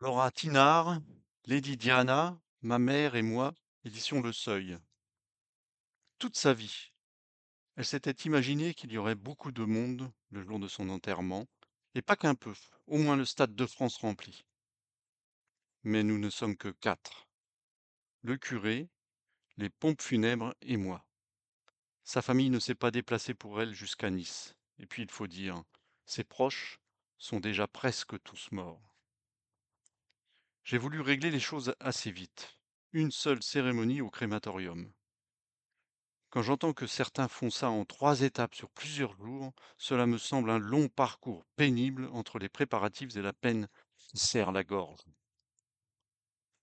Laura Tinard, Lady Diana, ma mère et moi, édition Le Seuil. Toute sa vie, elle s'était imaginé qu'il y aurait beaucoup de monde le jour de son enterrement, et pas qu'un peu, au moins le Stade de France rempli. Mais nous ne sommes que quatre. Le curé, les pompes funèbres et moi. Sa famille ne s'est pas déplacée pour elle jusqu'à Nice. Et puis il faut dire, ses proches sont déjà presque tous morts. J'ai voulu régler les choses assez vite. Une seule cérémonie au crématorium. Quand j'entends que certains font ça en 3 étapes sur plusieurs jours, cela me semble un long parcours pénible entre les préparatifs et la peine qui serre la gorge.